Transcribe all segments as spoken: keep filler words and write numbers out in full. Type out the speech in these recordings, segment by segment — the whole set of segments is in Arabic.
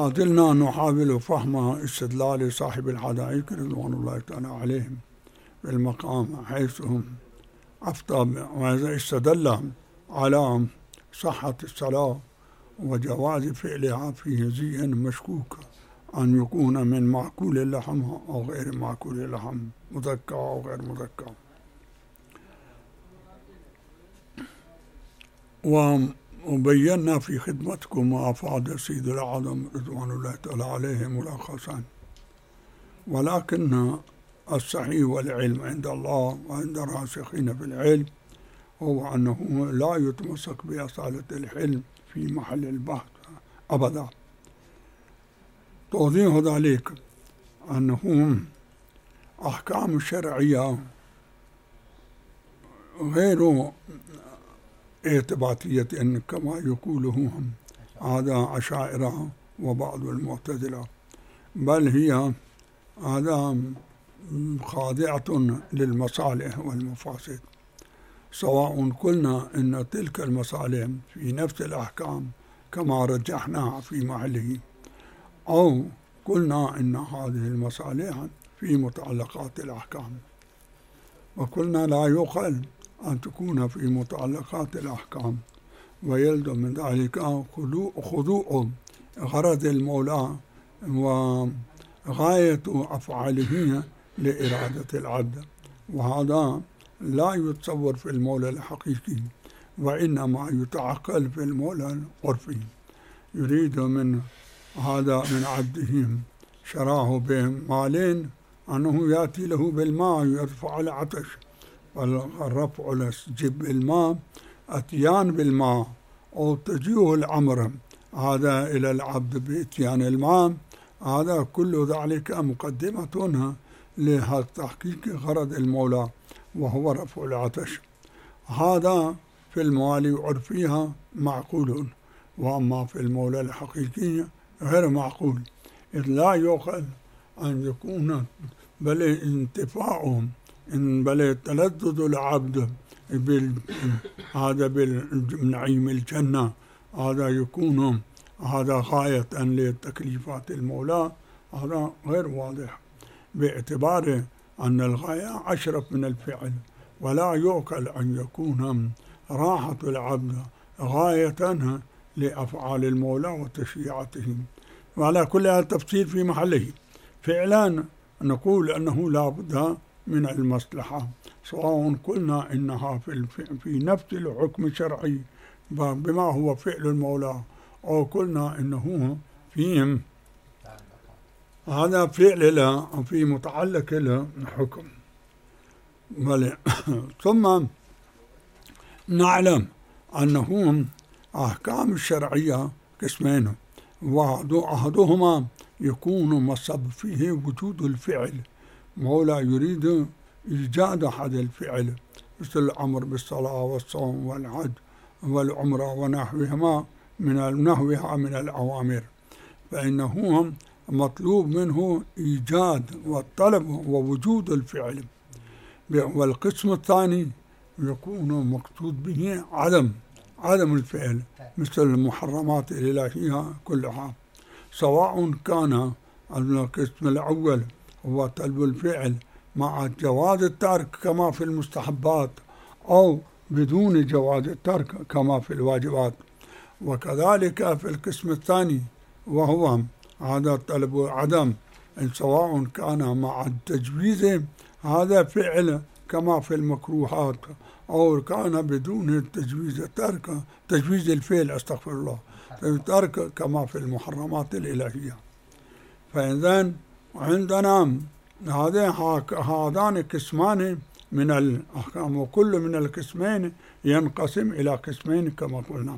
ما زلنا نحاول فهم استدلال صاحب الحدائق رضوان الله تعالى عليهم بالمقام، حيث أفتى وإذا استدل على صحة الصلاة وجواز فعلها في هزيء مشكوك أن يكون من معقول اللحم أو غير معقول اللحم، مذكى أو غير مذكى. وبينا في خدمتكم ما أفاد سيد الأعظم رضوان الله تعالى عليه ملخصا، ولكن الصحيح والعلم عند الله وعند الراسخين في العلم هو أنه لا يتمسك بأصالة الحلم في محل البحث أبدا. توضيح ذلك أنه أحكام الشرعية غير اعتباطية كما يقوله هذا عشائر وبعض المعتزلة، بل هي هذا خاضعة للمصالح والمفاسد، سواء قلنا إن تلك المصالح في نفس الأحكام كما رجحنا في محله، أو قلنا إن هذه المصالح في متعلقات الأحكام. وقلنا لا يقل أن تكون في متعلقات الأحكام، ويلزم من ذلك خضوع غرض المولى وغاية أفعاله لإرادة العبد، وهذا لا يتصور في المولى الحقيقي، وإنما يتعقل في المولى العرفي. يريد من هذا من عبده شراه بمالين أنه يأتي له بالماء يرفع العطش، والرفع لجب الماء أتيان بالماء أو تجيه الأمر هذا إلى العبد بإتيان الماء، هذا كل ذلك مقدمة لتحقيق غرض المولى وهو رفع العطش. هذا في الموالي عرفيها معقول، وأما في المولى الحقيقي غير معقول، إذ لا يعقل أن يكون بل انتفاعهم إن بل تلذذ العبد هذا بالنعيم الجنة، هذا يكون هذا غاية لتكليفات المولى، هذا غير واضح، باعتبار أن الغاية أشرف من الفعل، ولا يعقل أن يكون راحة العبد غاية لأفعال المولى وتشريعاته. وعلى كل هذا التفصيل في محله. فعلا نقول أنه لا بد من المصلحة، سواء قلنا إنها في, في نفس الحكم الشرعي بما هو فعل المولى، أو قلنا إنه فيهم هذا فعل له في متعلق له حكم. ثم نعلم أنه أحكام الشرعية قسمين، وأحدهما يكون مصب فيه وجود الفعل، مولى يريد إيجاد هذا الفعل، مثل الأمر بالصلاة والصوم والحج والعمرة ونحوهما من نحوها من الأوامر، فإنه مطلوب منه إيجاد والطلب ووجود الفعل. والقسم الثاني يكون مقصود به عدم عدم الفعل، مثل المحرمات الإلهية كلها، سواء كان القسم الأول هو طلب الفعل مع جواز الترك كما في المستحبات، أو بدون جواز الترك كما في الواجبات. وكذلك في القسم الثاني وهو هذا طلب عدم، سواء كان مع التجويز هذا فعل كما في المكروهات، أو كان بدون التجويز الترك تجويز الفعل استغفر الله الترك كما في المحرمات الإلهية. فإذن عندنا هذان قسمان من الأحكام، وكل من القسمين ينقسم إلى قسمين كما قلنا.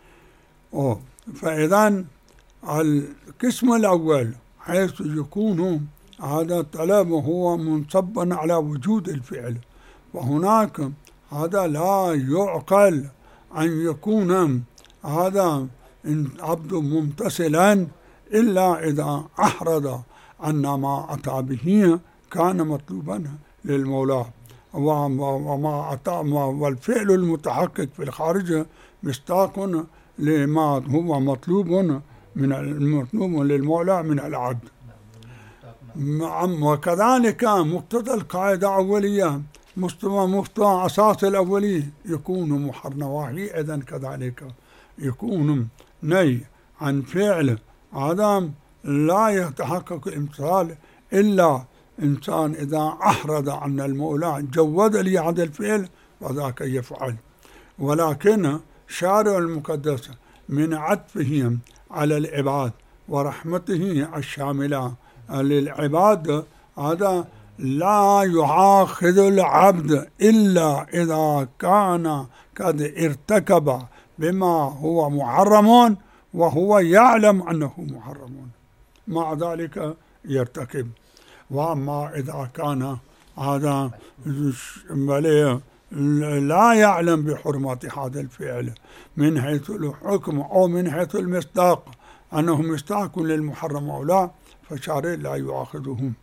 فإذن القسم الأول حيث يكون هذا الطلب هو منصبا على وجود الفعل، وهناك هذا لا يعقل أن يكون هذا عبد ممتثلا إلا إذا أحرز أن ما أتى به كان مطلوبا للمولى، وما أتى والفعل المتحقق في الخارج مستاق لما هو مطلوب من المطلوب للمولى من العبد. وكذلك مقتضى القاعدة الأولية مستوى مفتوى أساس الأولي يكون محر نواهي، إذن كذلك يكون نهي عن فعل عدم لا يتحقق الامتثال إلا إنسان إذا أحرز عن المولى جود لي هذا الفعل وذاك يفعل. ولكن شارع المقدس من عطفه على العباد ورحمته الشاملة للعباد هذا لا يؤاخذ العبد إلا إذا كان قد ارتكب بما هو محرم وهو يعلم أنه محرم، مع ذلك يرتكب. وأما إذا كان هذا لا يعلم بحرمة هذا الفعل من حيث الحكم أو من حيث المصداق أنه مصداق للمحرم أو لا، فالشارع لا يؤاخذهم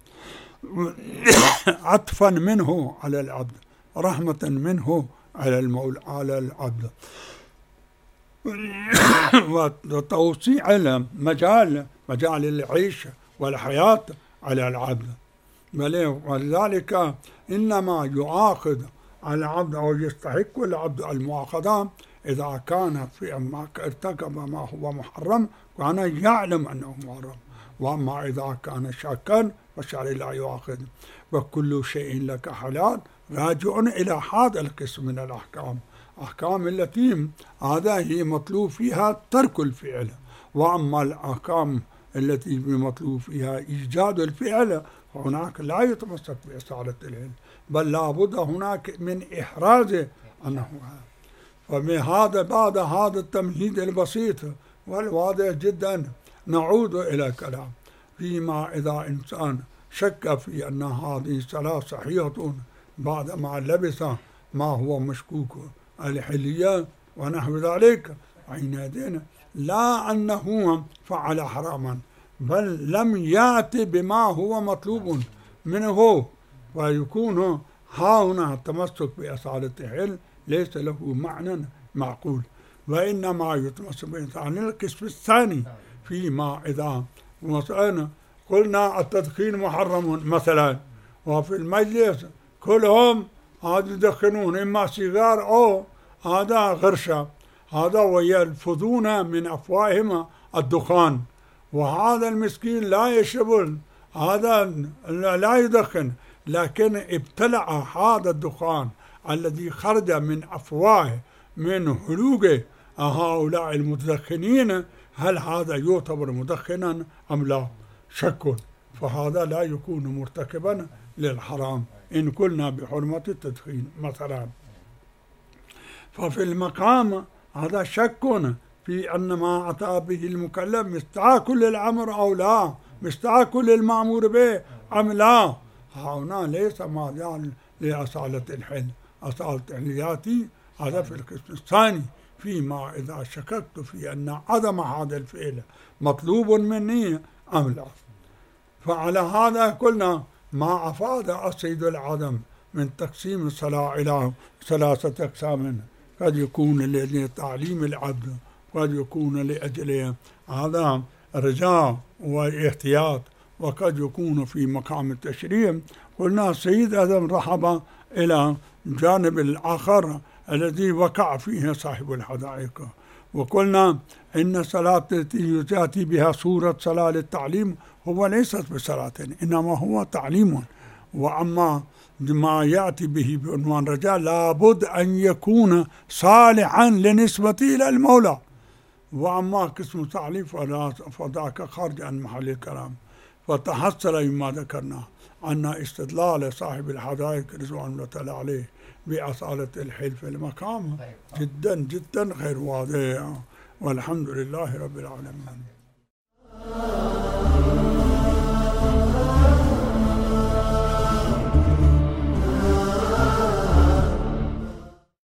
عطفا منه على العبد، رحمة منه على المولى على العبد، وتوسيع مجال مجال العيش والحياة على العبد. ولذلك إنما يؤاخذ العبد أو يستحق العبد المؤاخذة إذا كان في ما ارتكب ما هو محرم كان يعلم أنه محرم. وأما إذا كان شاكا فالشرع لا يؤاخذ. وكل شيء لك حلال راجع إلى هذا القسم من الأحكام، أحكام التي هذا هي مطلوب فيها ترك الفعل. وأما الأحكام التي بمطلوب فيها إيجاد الفعل هناك لا يتمسك بإصالة العلم، بل لابد هناك من إحراز أنه. فبهذا بعد هذا التمهيد البسيط والواضح جدا نعود إلى الكلام فيما إذا إنسان شك في أن هذه الصلاة صحيحة بعدما لبس ما هو مشكوك الحلية ونحو ذلك، حينئذ لا أنه فعل حراما بل لم يأتي بما هو مطلوب منه، ويكون ها هنا التمسك بأصالة الحل ليس له معنى معقول، وإنما يتمسك بأصالة القسم الثاني فيما إذا مثلا قلنا التدخين محرم مثلا، وفي المجلس كلهم هذا يدخنون إما سيجار أو هذا غرشة، هذا ويلفظون من أفواههم الدخان، وهذا المسكين لا يشرب، هذا لا يدخن، لكن ابتلع هذا الدخان الذي خرج من أفواه من حلوق هؤلاء المتدخنين، هل هذا يعتبر مدخنا أم لا؟ شك، فهذا لا يكون مرتكبا للحرام إن قلنا بحرمة التدخين مثلا. ففي المقام هذا شك في أن ما أتى به المكلف مستعاك للأمر أو لا، مستعاك للمأمور به أم لا. هنا ليس مجال لأصالة الحل، أصالة الحلياتي هذا في القسم الثاني فيما إذا شككت في أن عدم هذا الفعل مطلوب مني أم لا. فعلى هذا قلنا ما أفاد السيد العدم من تقسيم الصلاة إلى ثلاثة أقسام، قد يكون لتعليم العبد، قد يكون لأجل هذا رجاء واحتياط، وقد يكون في مقام التشريع. قلنا السيد آدم رحب إلى جانب الآخر الذي وقع فيه صاحب الحدائق، وقلنا إن صلاة التي يأتي بها صورة صلاة للتعليم هو ليست بصلاة، إنما هو تعليم. وأما ما يأتي به بعنوان رجاء لابد أن يكون صالحا لنسبة إلى المولى. وأما قسم تعليم فذاك خارج عن محل الكلام. فتحصل مما ذكرنا أن استدلال صاحب الحدائق رضوان الله تعالى عليه بأصالة الحل في المقام جدا جدا غير واضح، والحمد لله رب العالمين.